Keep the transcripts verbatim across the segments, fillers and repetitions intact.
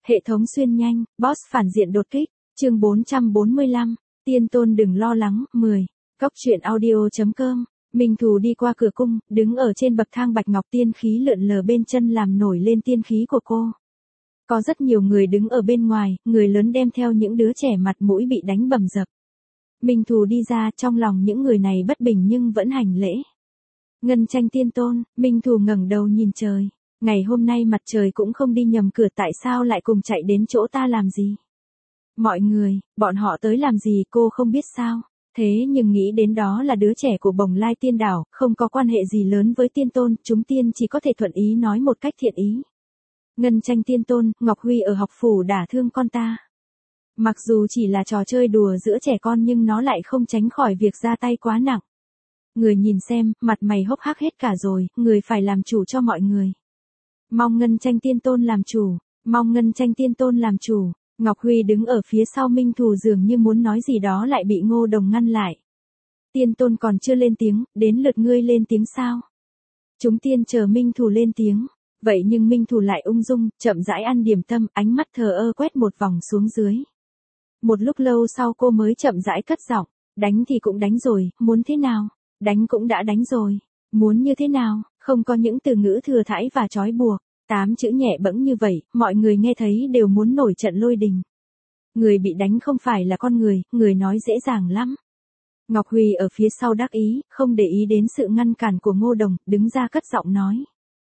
Hệ thống xuyên nhanh, boss phản diện đột kích, chương bốn trăm bốn mươi lăm, tiên tôn đừng lo lắng, mười. Cốc truyện audio.com, Minh Thù đi qua cửa cung, đứng ở trên bậc thang bạch ngọc tiên khí lượn lờ bên chân làm nổi lên tiên khí của cô. Có rất nhiều người đứng ở bên ngoài, người lớn đem theo những đứa trẻ mặt mũi bị đánh bầm dập. Minh Thù đi ra, trong lòng những người này bất bình nhưng vẫn hành lễ. Ngân tranh tiên tôn, Minh Thù ngẩng đầu nhìn trời. Ngày hôm nay mặt trời cũng không đi nhầm cửa, tại sao lại cùng chạy đến chỗ ta làm gì? Mọi người, bọn họ tới làm gì cô không biết sao? Thế nhưng nghĩ đến đó là đứa trẻ của Bồng Lai Tiên Đảo, không có quan hệ gì lớn với tiên tôn, chúng tiên chỉ có thể thuận ý nói một cách thiện ý. Ngân tranh tiên tôn, Ngọc Huy ở học phủ đả thương con ta. Mặc dù chỉ là trò chơi đùa giữa trẻ con nhưng nó lại không tránh khỏi việc ra tay quá nặng. Người nhìn xem, mặt mày hốc hác hết cả rồi, người phải làm chủ cho mọi người. Mong Ngân tranh tiên tôn làm chủ, mong Ngân tranh tiên tôn làm chủ. Ngọc Huy đứng ở phía sau Minh Thù dường như muốn nói gì đó lại bị Ngô Đồng ngăn lại. Tiên tôn còn chưa lên tiếng, đến lượt ngươi lên tiếng sao? Chúng tiên chờ Minh Thù lên tiếng. Vậy nhưng Minh Thù lại ung dung, chậm rãi ăn điểm tâm, ánh mắt thờ ơ quét một vòng xuống dưới. Một lúc lâu sau cô mới chậm rãi cất giọng, đánh thì cũng đánh rồi, muốn thế nào? Đánh cũng đã đánh rồi, muốn như thế nào? Không có những từ ngữ thừa thãi và trói buộc. Tám chữ nhẹ bẫng như vậy, mọi người nghe thấy đều muốn nổi trận lôi đình. Người bị đánh không phải là con người, người nói dễ dàng lắm. Ngọc Huy ở phía sau đắc ý, không để ý đến sự ngăn cản của Ngô Đồng, đứng ra cất giọng nói.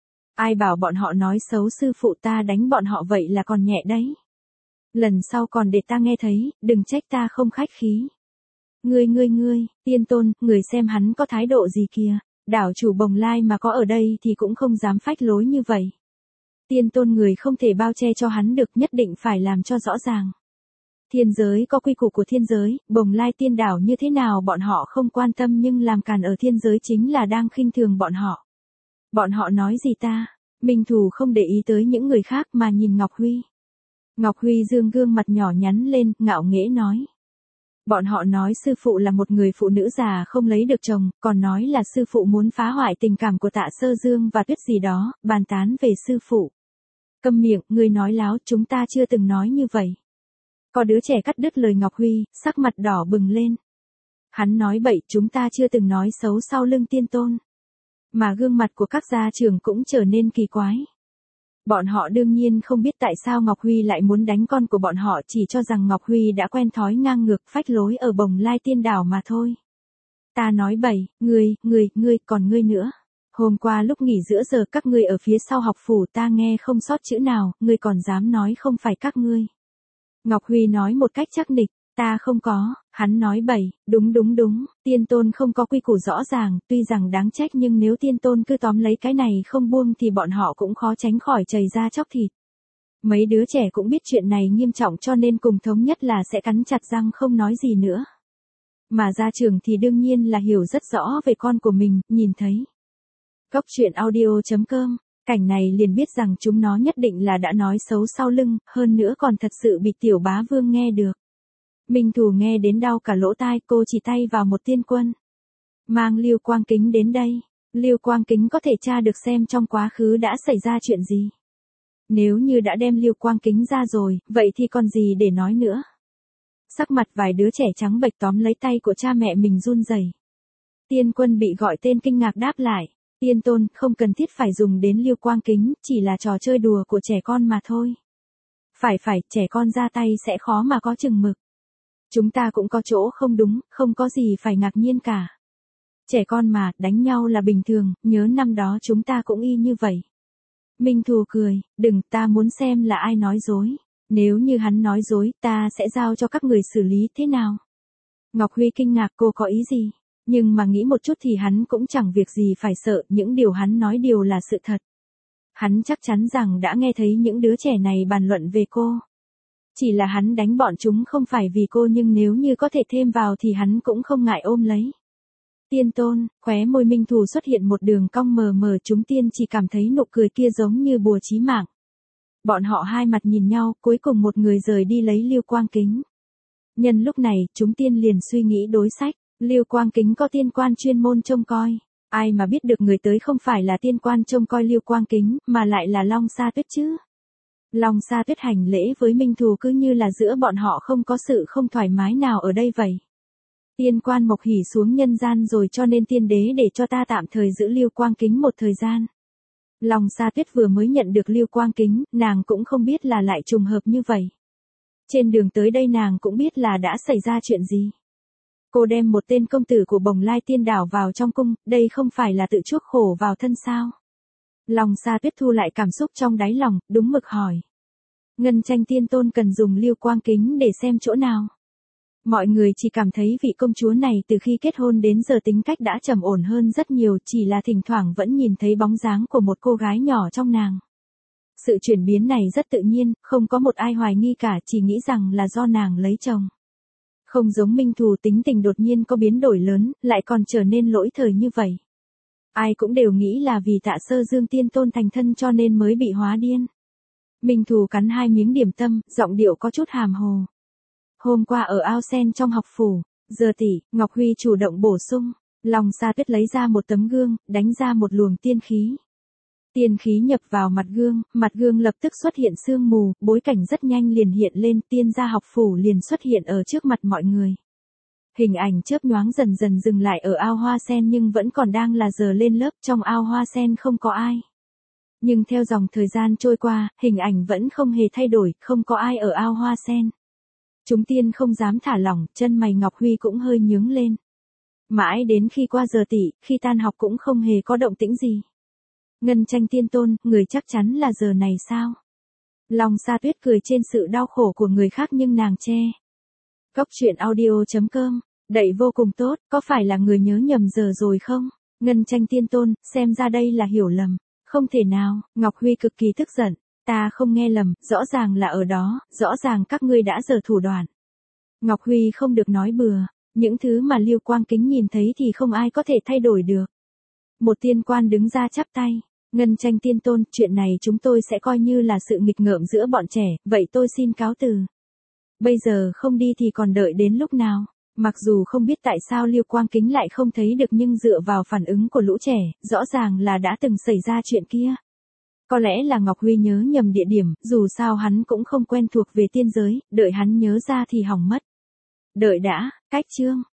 Ai bảo bọn họ nói xấu sư phụ ta, đánh bọn họ vậy là còn nhẹ đấy. Lần sau còn để ta nghe thấy, đừng trách ta không khách khí. Ngươi ngươi ngươi, tiên tôn, người xem hắn có thái độ gì kìa, đảo chủ Bồng Lai mà có ở đây thì cũng không dám phách lối như vậy. Tiên tôn người không thể bao che cho hắn được, nhất định phải làm cho rõ ràng. Thiên giới có quy củ của thiên giới, Bồng Lai Tiên Đảo như thế nào bọn họ không quan tâm nhưng làm càn ở thiên giới chính là đang khinh thường bọn họ. Bọn họ nói gì ta? Minh Thù không để ý tới những người khác mà nhìn Ngọc Huy. Ngọc Huy dương gương mặt nhỏ nhắn lên, ngạo nghễ nói. Bọn họ nói sư phụ là một người phụ nữ già không lấy được chồng, còn nói là sư phụ muốn phá hoại tình cảm của Tạ Sơ Dương và Tuyết gì đó, bàn tán về sư phụ. Câm miệng, ngươi nói láo, chúng ta chưa từng nói như vậy. Có đứa trẻ cắt đứt lời Ngọc Huy, sắc mặt đỏ bừng lên. Hắn nói bậy, chúng ta chưa từng nói xấu sau lưng tiên tôn. Mà gương mặt của các gia trưởng cũng trở nên kỳ quái. Bọn họ đương nhiên không biết tại sao Ngọc Huy lại muốn đánh con của bọn họ, chỉ cho rằng Ngọc Huy đã quen thói ngang ngược phách lối ở Bồng Lai Tiên Đảo mà thôi. Ta nói bậy, ngươi, ngươi, ngươi, còn ngươi nữa. Hôm qua lúc nghỉ giữa giờ các ngươi ở phía sau học phủ ta nghe không sót chữ nào, ngươi còn dám nói không phải các ngươi. Ngọc Huy nói một cách chắc nịch, ta không có, hắn nói bậy, đúng đúng đúng, tiên tôn không có quy củ rõ ràng, tuy rằng đáng trách nhưng nếu tiên tôn cứ tóm lấy cái này không buông thì bọn họ cũng khó tránh khỏi chảy ra chóc thịt. Mấy đứa trẻ cũng biết chuyện này nghiêm trọng cho nên cùng thống nhất là sẽ cắn chặt răng không nói gì nữa. Mà gia trưởng thì đương nhiên là hiểu rất rõ về con của mình, nhìn thấy. Cốc truyện audio.com, cảnh này liền biết rằng chúng nó nhất định là đã nói xấu sau lưng, hơn nữa còn thật sự bị tiểu bá vương nghe được. Minh Thù nghe đến đau cả lỗ tai, cô chỉ tay vào một tiên quân. Mang Lưu Quang Kính đến đây, Lưu Quang Kính có thể tra được xem trong quá khứ đã xảy ra chuyện gì. Nếu như đã đem Lưu Quang Kính ra rồi, vậy thì còn gì để nói nữa. Sắc mặt vài đứa trẻ trắng bệch tóm lấy tay của cha mẹ mình run rẩy. Tiên quân bị gọi tên kinh ngạc đáp lại. Tiên tôn, không cần thiết phải dùng đến Lưu Quang Kính, chỉ là trò chơi đùa của trẻ con mà thôi. Phải phải, trẻ con ra tay sẽ khó mà có chừng mực. Chúng ta cũng có chỗ không đúng, không có gì phải ngạc nhiên cả. Trẻ con mà, đánh nhau là bình thường, nhớ năm đó chúng ta cũng y như vậy. Minh Thù cười, đừng, ta muốn xem là ai nói dối. Nếu như hắn nói dối, ta sẽ giao cho các người xử lý thế nào? Ngọc Huy kinh ngạc, cô có ý gì? Nhưng mà nghĩ một chút thì hắn cũng chẳng việc gì phải sợ, những điều hắn nói đều là sự thật. Hắn chắc chắn rằng đã nghe thấy những đứa trẻ này bàn luận về cô. Chỉ là hắn đánh bọn chúng không phải vì cô nhưng nếu như có thể thêm vào thì hắn cũng không ngại ôm lấy. Tiên tôn, khóe môi Minh Thù xuất hiện một đường cong mờ mờ, chúng tiên chỉ cảm thấy nụ cười kia giống như bùa chí mạng. Bọn họ hai mặt nhìn nhau, cuối cùng một người rời đi lấy Lưu Quang Kính. Nhân lúc này, chúng tiên liền suy nghĩ đối sách. Lưu Quang Kính có tiên quan chuyên môn trông coi. Ai mà biết được người tới không phải là tiên quan trông coi Lưu Quang Kính, mà lại là Long Sa Tuyết chứ. Long Sa Tuyết hành lễ với Minh Thù cứ như là giữa bọn họ không có sự không thoải mái nào ở đây vậy. Tiên quan Mộc Hỷ xuống nhân gian rồi cho nên tiên đế để cho ta tạm thời giữ Lưu Quang Kính một thời gian. Long Sa Tuyết vừa mới nhận được Lưu Quang Kính, nàng cũng không biết là lại trùng hợp như vậy. Trên đường tới đây nàng cũng biết là đã xảy ra chuyện gì. Cô đem một tên công tử của Bồng Lai Tiên Đảo vào trong cung, đây không phải là tự chuốc khổ vào thân sao? Long Sa Tuyết thu lại cảm xúc trong đáy lòng, đúng mực hỏi. Ngân Tranh Tiên Tôn cần dùng Lưu Quang Kính để xem chỗ nào? Mọi người chỉ cảm thấy vị công chúa này từ khi kết hôn đến giờ tính cách đã trầm ổn hơn rất nhiều, chỉ là thỉnh thoảng vẫn nhìn thấy bóng dáng của một cô gái nhỏ trong nàng. Sự chuyển biến này rất tự nhiên, không có một ai hoài nghi cả, chỉ nghĩ rằng là do nàng lấy chồng. Không giống Minh Thù tính tình đột nhiên có biến đổi lớn, lại còn trở nên lỗi thời như vậy. Ai cũng đều nghĩ là vì Tạ Sơ Dương Tiên Tôn thành thân cho nên mới bị hóa điên. Minh Thù cắn hai miếng điểm tâm, giọng điệu có chút hàm hồ. Hôm qua ở ao sen trong học phủ, giờ tỷ, Ngọc Huy chủ động bổ sung. Long Sa Tuyết lấy ra một tấm gương, đánh ra một luồng tiên khí. Tiên khí nhập vào mặt gương, mặt gương lập tức xuất hiện sương mù, bối cảnh rất nhanh liền hiện lên, tiên gia học phủ liền xuất hiện ở trước mặt mọi người. Hình ảnh chớp nhoáng dần dần dừng lại ở ao hoa sen nhưng vẫn còn đang là giờ lên lớp, trong ao hoa sen không có ai. Nhưng theo dòng thời gian trôi qua, hình ảnh vẫn không hề thay đổi, không có ai ở ao hoa sen. Chúng tiên không dám thả lỏng, chân mày Ngọc Huy cũng hơi nhướng lên. Mãi đến khi qua giờ tỷ, khi tan học cũng không hề có động tĩnh gì. Ngân Tranh Tiên Tôn, người chắc chắn là giờ này sao? Long Sa Tuyết cười trên sự đau khổ của người khác nhưng nàng che. Cốc truyện audio chấm com, đậy vô cùng tốt, có phải là người nhớ nhầm giờ rồi không? Ngân Tranh Tiên Tôn, xem ra đây là hiểu lầm. Không thể nào, Ngọc Huy cực kỳ tức giận. Ta không nghe lầm, rõ ràng là ở đó, rõ ràng các ngươi đã giở thủ đoạn. Ngọc Huy không được nói bừa, những thứ mà Lưu Quang Kính nhìn thấy thì không ai có thể thay đổi được. Một tiên quan đứng ra chắp tay. Ngân Tranh Tiên Tôn, chuyện này chúng tôi sẽ coi như là sự nghịch ngợm giữa bọn trẻ, vậy tôi xin cáo từ. Bây giờ không đi thì còn đợi đến lúc nào? Mặc dù không biết tại sao Lưu Quang Kính lại không thấy được nhưng dựa vào phản ứng của lũ trẻ, rõ ràng là đã từng xảy ra chuyện kia. Có lẽ là Ngọc Huy nhớ nhầm địa điểm, dù sao hắn cũng không quen thuộc về tiên giới, đợi hắn nhớ ra thì hỏng mất. Đợi đã, cách chương.